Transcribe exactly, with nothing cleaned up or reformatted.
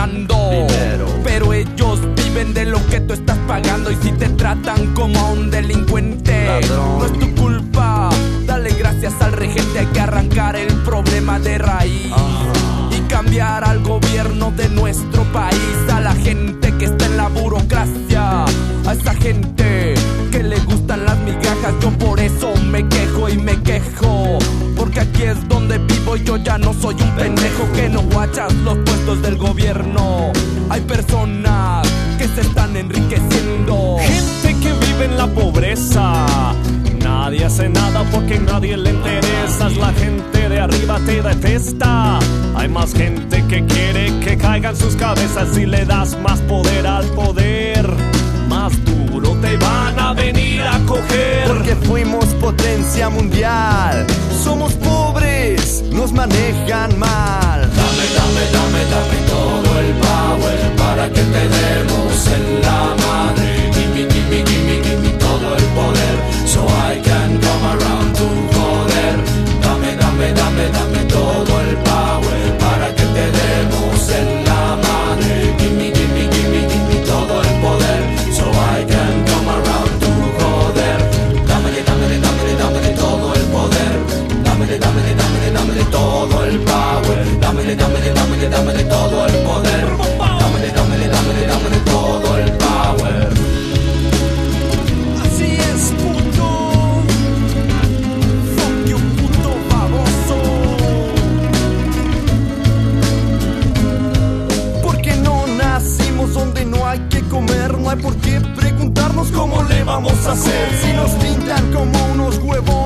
ganando dinero, pero ellos viven de lo que tú estás pagando. Y si te tratan como a un delincuente, ladrón, no es tu culpa. Dale gracias al regente. Hay que arrancar el problema de raíz uh-huh. y cambiar al gobierno de nuestro país. A la gente que está en la burocracia, a esa gente que le gustan las migajas. Yo por eso me quejo y me quejo, porque aquí es donde vivo. Yo ya no soy un pendejo que no guachas los puestos del gobierno. Hay personas que se están enriqueciendo, gente que vive en la pobreza. Nadie hace nada porque nadie le interesa. La gente de arriba te detesta. Hay más gente que quiere que caigan sus cabezas. Si le das más poder al poder, más duro te van a venir a coger. Porque fuimos potencia mundial. Somos pobres, nos manejan mal. Dame, dame, dame, dame todo el power para que te demos en la madre. Gimme, gimme, gimme, gimme todo el poder, so I can come around to joder. Dame, dame, dame, dame todo el power para que te demos en la madre. Gimme, gimme, gimme, gimme todo el poder, so I can come around to joder. Dámele, dámele, dámele, dámele todo el poder. Dámele, dámele, dámele, dámele todo el power. Dámele, dámele, dámele, dámele todo el poder. Dámele, dámele, dámele, dámele todo el power. así es, puto. Fuck you, puto baboso. Porque no nacimos donde no hay que comer. No hay por qué preguntarnos cómo le vamos a hacer. Si nos pintan como unos huevos